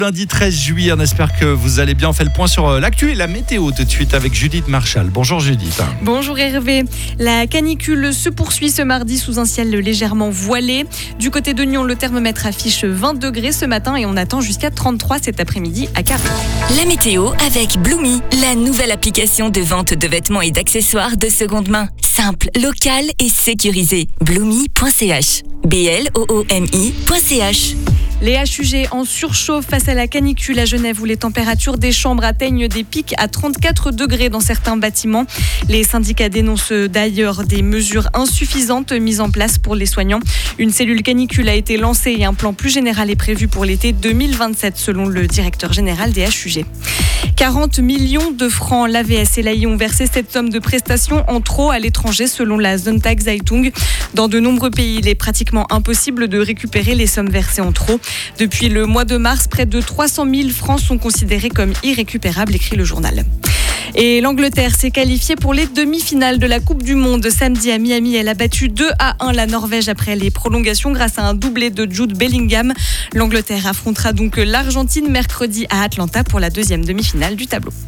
Lundi 13 juillet, on espère que vous allez bien. On fait le point sur l'actu et la météo tout de suite avec Judith Marchal. Bonjour Judith. Bonjour Hervé. La canicule se poursuit ce mardi sous un ciel légèrement voilé. Du côté de Nyon, le thermomètre affiche 20 degrés ce matin et on attend jusqu'à 33 cet après-midi à Carré. La météo avec Bloomy, la nouvelle application de vente de vêtements et d'accessoires de seconde main. Simple, locale et sécurisée. Bloomy.ch. BLOOMI.ch. Les HUG en surchauffe face à la canicule à Genève où les températures des chambres atteignent des pics à 34 degrés dans certains bâtiments. Les syndicats dénoncent d'ailleurs des mesures insuffisantes mises en place pour les soignants. Une cellule canicule a été lancée et un plan plus général est prévu pour l'été 2027 selon le directeur général des HUG. 40 millions de francs. L'AVS et l'AI ont versé cette somme de prestations en trop à l'étranger selon la Sonntagszeitung. Dans de nombreux pays, il est pratiquement impossible de récupérer les sommes versées en trop. Depuis le mois de mars, près de 300 000 francs sont considérés comme irrécupérables, écrit le journal. Et l'Angleterre s'est qualifiée pour les demi-finales de la Coupe du Monde. Samedi à Miami, elle a battu 2-1 la Norvège après les prolongations grâce à un doublé de Jude Bellingham. L'Angleterre affrontera donc l'Argentine mercredi à Atlanta pour la deuxième demi-finale du tableau.